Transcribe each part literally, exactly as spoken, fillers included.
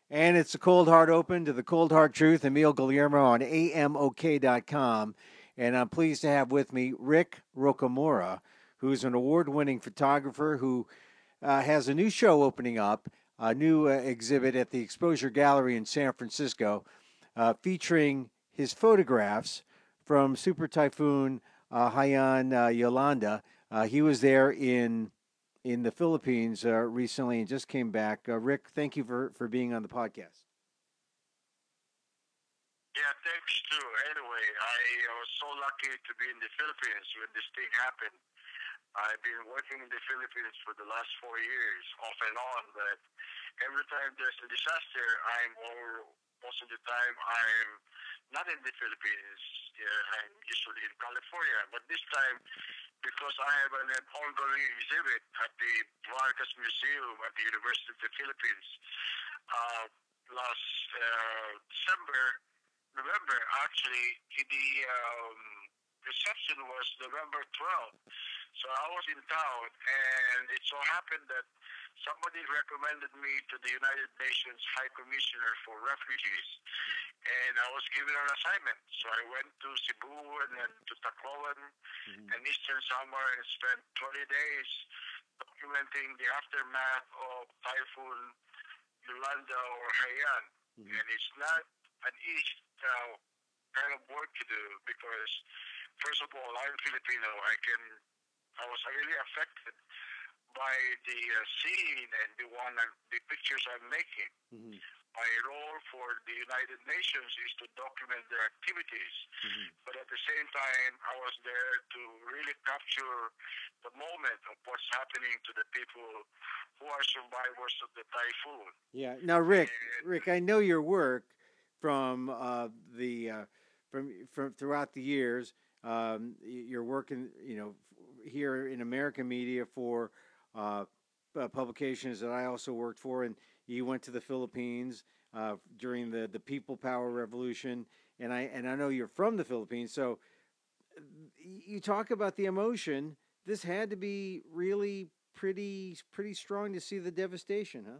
And it's the Cold Hard Open to the Cold Hard Truth. Emil Guillermo on A M O K dot com. And I'm pleased to have with me Rick Rocamora, who's an award winning photographer who uh, has a new show opening up, a new uh, exhibit at the Exposure Gallery in San Francisco, uh, featuring his photographs from Super Typhoon uh, Haiyan uh, Yolanda. Uh, he was there in in the Philippines uh, recently and just came back. Uh, Rick, thank you for, for being on the podcast. Yeah, thanks too. Anyway, I was so lucky to be in the Philippines when this thing happened. I've been working in the Philippines for the last four years, off and on, but every time there's a disaster, I'm or most of the time I'm not in the Philippines. Yeah, I'm usually in California, but this time because I have an ongoing exhibit at the Vargas Museum at the University of the Philippines. Uh, last uh, December, November, actually, the um, reception was November twelfth. So I was in town, and it so happened that somebody recommended me to the United Nations High Commissioner for Refugees, and I was given an assignment. So I went to Cebu and then to Tacloban Mm-hmm. and Eastern Samar and spent twenty days documenting the aftermath of Typhoon Yolanda or Haiyan. Mm-hmm. And it's not an easy uh, kind of work to do because, first of all, I'm Filipino. I can, I was really affected by the uh, scene and the one, I'm, the pictures I'm making. Mm-hmm. My role for the United Nations is to document their activities, Mm-hmm. but at the same time, I was there to really capture the moment of what's happening to the people who are survivors of the typhoon. Yeah. Now, Rick, And Rick, I know your work from uh, the uh, from from throughout the years. Um, you're working, you know, here in American media for uh, uh, publications that I also worked for, and you went to the Philippines uh, during the the People Power Revolution, and I and I know you're from the Philippines, so you talk about the emotion. This had to be really pretty pretty strong to see the devastation, huh?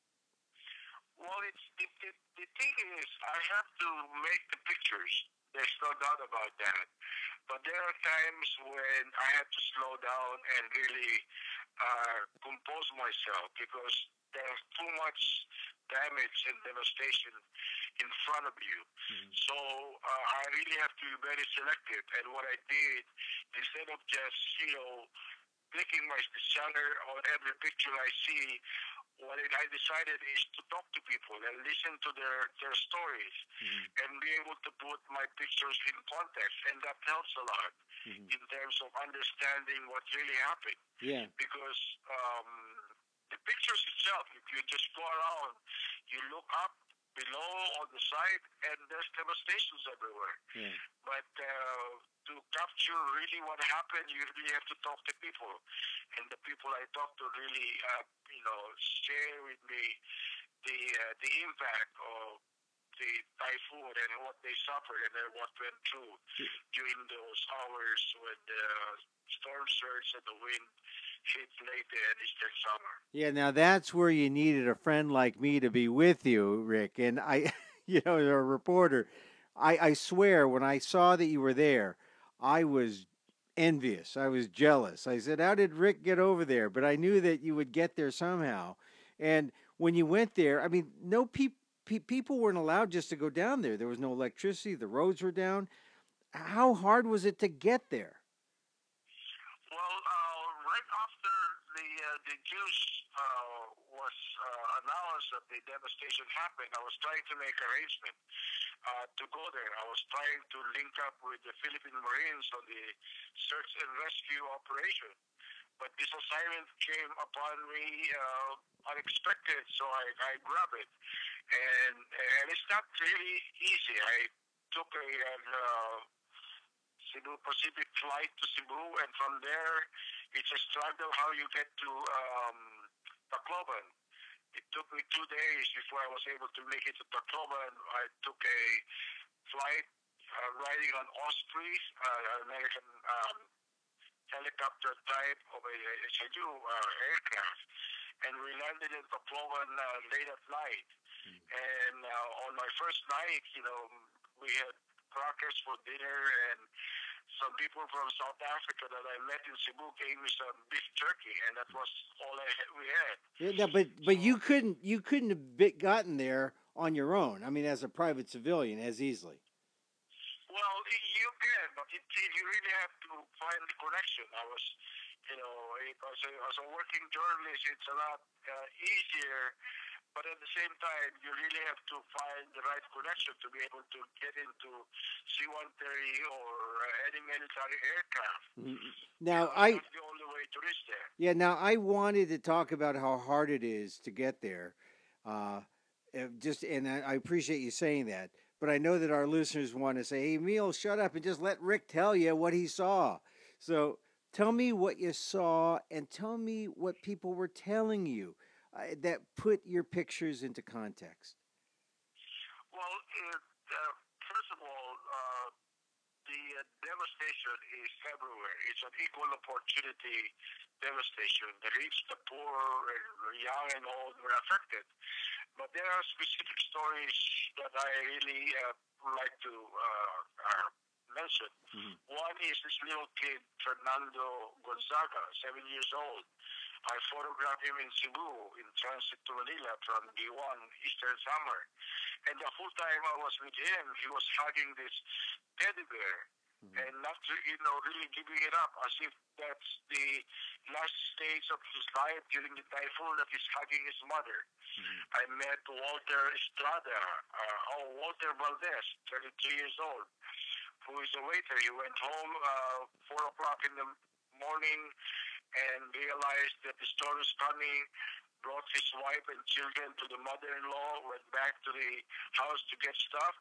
well, it's it, it, the thing is, I have to make the pictures. There's no doubt about that. But there are times when I have to slow down and really uh, compose myself because there's too much damage and devastation in front of you. Mm-hmm. So uh, I really have to be very selective. And what I did, instead of just, you know, clicking my shutter on every picture I see, what I decided is to talk to people and listen to their, their stories Mm-hmm. and be able to put my pictures in context. And that helps a lot Mm-hmm. in terms of understanding what really happened. Yeah. Because um, the pictures itself, if you just go around, you look up, below, on the side, and there's devastations everywhere. Yeah. But uh, to capture really what happened, you really have to talk to people. And the people I talk to really, uh, you know, share with me the uh, the impact of the typhoon and what they suffered and then what went through during those hours when the storm surge and the wind hit late in eastern summer. Yeah, now that's where you needed a friend like me to be with you, Rick. And I, you know, a reporter, I, I swear when I saw that you were there, I was envious. I was jealous. I said, how did Rick get over there? But I knew that you would get there somehow. And when you went there, I mean, no peop pe- people weren't allowed just to go down there. There was no electricity. The roads were down. How hard was it to get there? Well, uh, right after the uh, the news uh, was uh, announced that the devastation happened, I was trying to make arrangement uh, to go there. I was trying to link up with the Philippine Marines on the search and rescue operation. But this assignment came upon me uh, unexpected, so I, I grabbed it. And, and it's not really easy. I took a, uh, Cebu Pacific flight to Cebu, and from there, it's a struggle how you get to um, Tacloban. It took me two days before I was able to make it to Tacloban. I took a flight uh, riding on Osprey, uh, American um, helicopter type of a, a Shaju uh, aircraft, and we landed in Tacloban uh, late at night. And uh, on my first night, you know, we had crackers for dinner, and some people from South Africa that I met in Cebu gave me some beef jerky, and that was all I had, we had. Yeah, no, but So, but you couldn't you couldn't have bit, gotten there on your own. I mean, as a private civilian, as easily. well, y- you can, but it, you really have to find the connection. I was, you know, it, as, a, as a working journalist, it's a lot uh, easier. But at the same time, you really have to find the right connection to be able to get into C one thirty or uh, any military aircraft. Mhm. Now Because I that's the only way to reach there. yeah now I wanted to talk about how hard it is to get there. Uh, uh, just and I, I appreciate you saying that. But I know that our listeners want to say, "Hey, Emil, shut up and just let Rick tell you what he saw." So tell me what you saw, and tell me what people were telling you uh, that put your pictures into context. Well, it, uh, first of all, uh, the uh, devastation is everywhere. It's an equal opportunity devastation. The rich, the poor, and the young and old were affected. But there are specific stories that I really uh, like to uh, uh, mention. Mhm. One is this little kid, Fernando Gonzaga, seven years old. I photographed him in Cebu in transit to Manila from B one Eastern Summer. And the whole time I was with him, he was hugging this teddy bear Mhm. and not, you know, really giving it up as if that's the last stage of his life during the typhoon that he's hugging his mother. Mhm. I met Walter Estrada, uh, oh, Walter Valdez, thirty-three years old, who is a waiter. He went home uh, four o'clock in the morning and realized that the storm is coming, brought his wife and children to the mother-in-law, went back to the house to get stuff,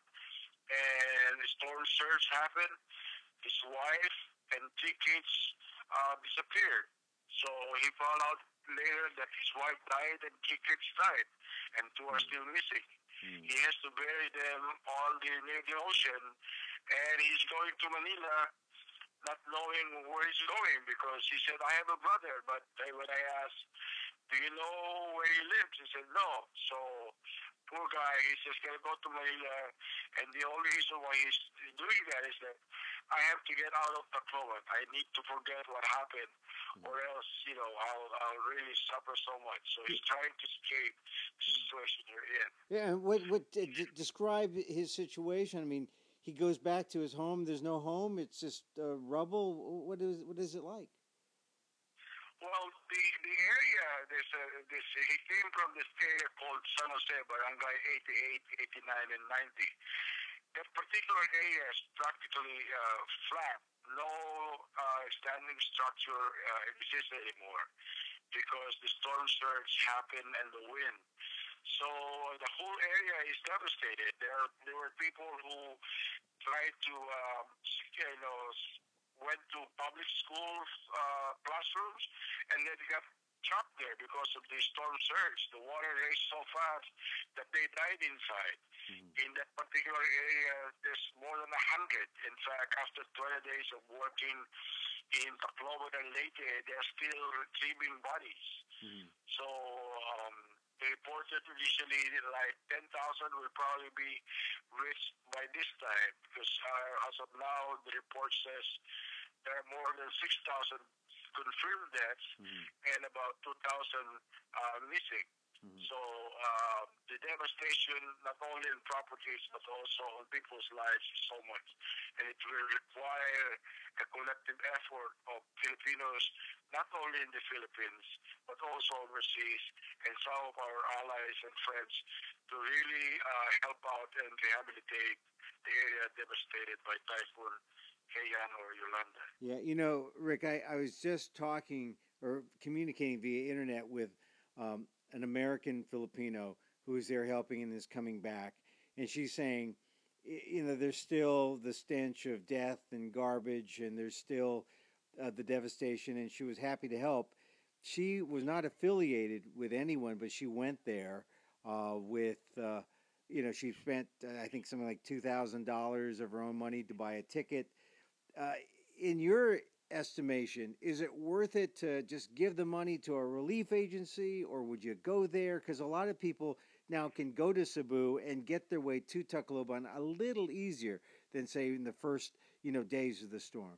and the storm surge happened. His wife and three kids uh, disappeared. So he found out later that his wife died and three kids died, and two are still missing. Mm. He has to bury them on the near the ocean, and he's going to Manila, not knowing where he's going because he said, "I have a brother," but uh, when I asked, "Do you know where he lives?" He said, "No." So poor guy, he's just gonna go to Manila, and the only reason why he's doing that is that I have to get out of Tacloban. I need to forget what happened, or else, you know, I'll I'll really suffer so much. So he's trying to escape the situation you're in. Yeah, and what what uh, d- describe his situation? I mean, he goes back to his home. There's no home. It's just uh, rubble. What is what is it like? Well, the the area there's a this he came from this area called San Jose, Barangay eighty-eight, eighty-nine, and ninety. That particular area is practically uh, flat. No uh, standing structure uh, exists anymore because the storm surge happened and the wind. So the whole area is devastated. There there were people who tried to um, you know went to public school uh, classrooms and then got trapped there because of the storm surge. The water raced so fast that they died inside. Mhm. In that particular area, there's more than a hundred. In fact, after twenty days of working in Tacloban and Leyte, they're still retrieving bodies. Mhm. So um, they reported initially like ten thousand will probably be reached by this time because uh, as of now, the report says there are more than six thousand confirmed deaths Mhm. and about two thousand uh, missing. Mhm. So uh, the devastation, not only in properties but also on people's lives, is so much, and it will require a collective effort of Filipinos, not only in the Philippines but also overseas, and some of our allies and friends to really uh, help out and rehabilitate the area devastated by Typhoon Haiyan or Yolanda. Yeah, you know, Rick, I, I was just talking or communicating via internet with um, an American Filipino who is there helping and is coming back, and she's saying, y- you know, there's still the stench of death and garbage, and there's still uh, the devastation, and she was happy to help. She was not affiliated with anyone, but she went there uh, with, uh, you know, she spent uh, I think something like two thousand dollars of her own money to buy a ticket. uh, in your estimation, is it worth it to just give the money to a relief agency, or would you go there? Because a lot of people now can go to Cebu and get their way to Tacloban a little easier than say in the first you know days of the storm.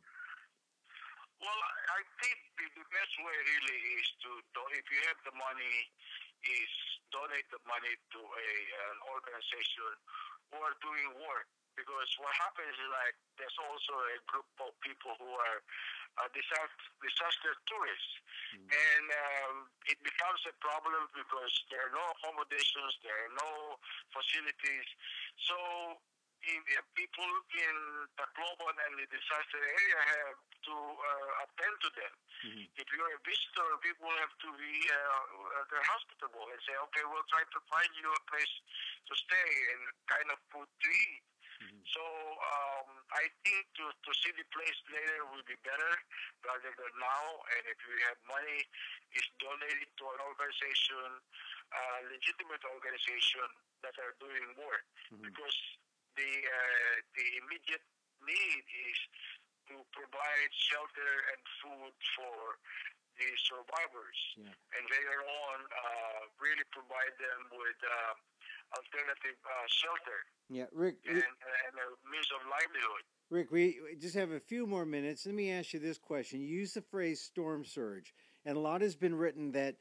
Well, I I think the, the best way really is to, do- if you have the money, is donate the money to a an organization who are doing work. Because what happens is like there's also a group of people who are uh, disaster, disaster tourists, Mm. and um, it becomes a problem because there are no accommodations, there are no facilities. So in, uh, people in Tacloban and the disaster area have to uh, attend to them. Mhm. If you're a visitor, people have to be uh, they're hospitable and say, okay, we'll try to find you a place to stay and kind of food to eat. Mhm. So um, I think to, to see the place later will be better rather than now. And if you have money, it's donated to an organization, uh, legitimate organization that are doing work. Mhm. Because the uh, the immediate need is to provide shelter and food for the survivors, Yeah. and later on uh, really provide them with uh, alternative uh, shelter Yeah, Rick. and, and a means of livelihood. Rick, we we just have a few more minutes. Let me ask you this question. You use the phrase storm surge, and a lot has been written that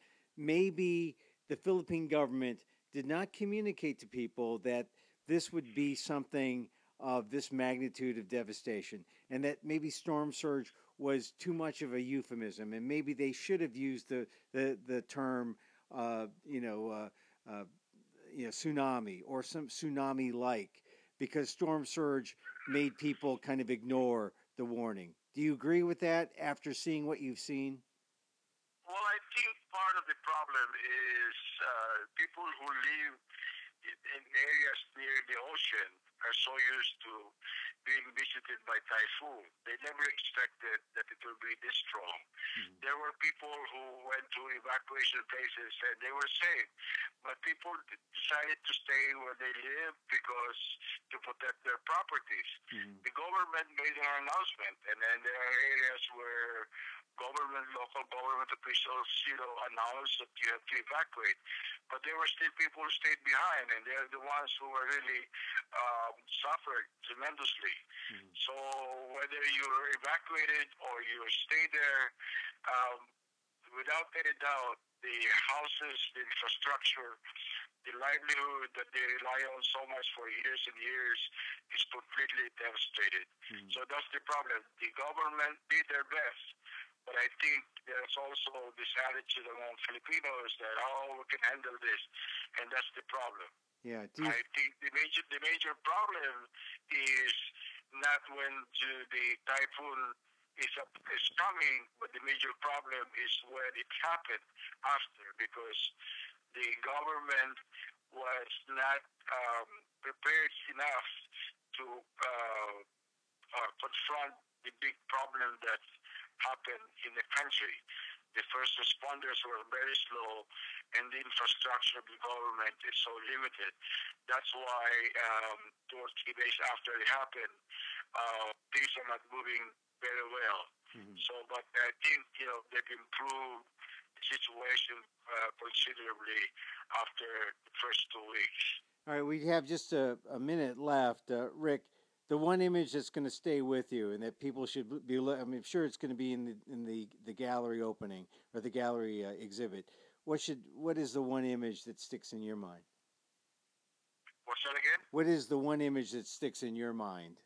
maybe the Philippine government did not communicate to people that this would be something of this magnitude of devastation, and that maybe storm surge was too much of a euphemism, and maybe they should have used the the, the term, uh, you know, uh, uh, you know, tsunami or some tsunami like, because storm surge made people kind of ignore the warning. Do you agree with that after seeing what you've seen? Well, I think part of the problem is uh, people who live in in areas near the ocean are so used to being visited by typhoon. They never expected that it will be this strong. Mhm. There were people who went to evacuation places and they were safe, but people d- decided to stay where they live because to protect their properties. Mhm. The government made an announcement, and then there are areas where government, local government officials, you know, announced that you have to evacuate. But there were still people who stayed behind, and they're the ones who were really um, suffered tremendously. Mhm. So whether you're evacuated or you stay there, um, without any doubt, the houses, the infrastructure, the livelihood that they rely on so much for years and years is completely devastated. Mhm. So that's the problem. The government did their best, but I think there's also this attitude among Filipinos that, oh, we can handle this, and that's the problem. Yeah. Do you, I think the major the major problem is not when the, the typhoon is up, is coming, but the major problem is when it happened after, because the government was not um, prepared enough to uh, uh, confront the big problem that happened in the country. The first responders were very slow, and the infrastructure of the government is so limited. That's why um, two or three days after it happened, uh, things are not moving very well. Mhm. So, but I think you know they've improved the situation uh, considerably after the first two weeks. All right, we have just a, a minute left. Uh, Rick, the one image that's going to stay with you and that people should be, I mean, sure it's going to be in the in the, the gallery opening or the gallery uh, exhibit. What should what is the one image that sticks in your mind? What's that again? What is the one image that sticks in your mind?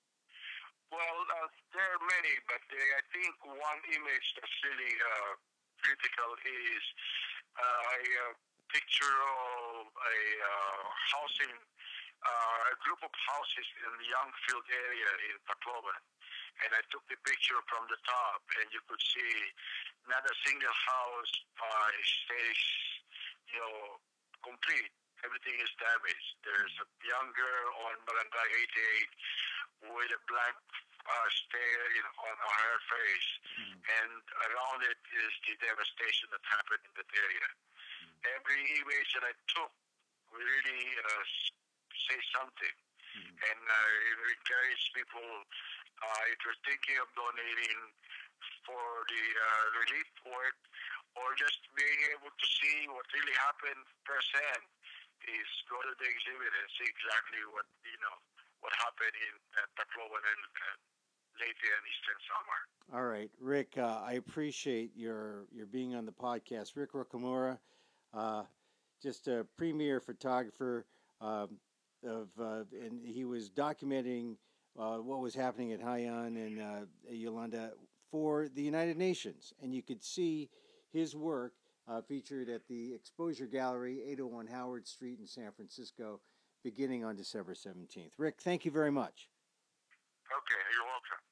Well, uh, there are many, but uh, I think one image that's really uh, critical is uh, a uh, picture of a uh, housing, uh, a group of houses in the Youngfield area in Tacloban. And I took the picture from the top, and you could see not a single house uh, stays, you know, complete. Everything is damaged. There's a young girl on Barangay eighty-eight with a blank uh, stare you know, on, on her face, Mhm. and around it is the devastation that happened in that area. Every image that I took really uh, say something, Mhm. and uh, it encourage people uh, if you're thinking of donating for the uh, relief work or just being able to see what really happened firsthand. is go to the exhibit and see exactly what you know what happened in uh, Tacloban and uh, Leyte and Eastern Samar. All right, Rick, uh, I appreciate your your being on the podcast. Rick Rocamora, uh, just a premier photographer um, of, uh, and he was documenting uh, what was happening at Haiyan and uh, Yolanda for the United Nations, and you could see his work uh, featured at the Exposure Gallery, eight oh one Howard Street in San Francisco, beginning on December seventeenth. Rick, thank you very much. Okay, you're welcome.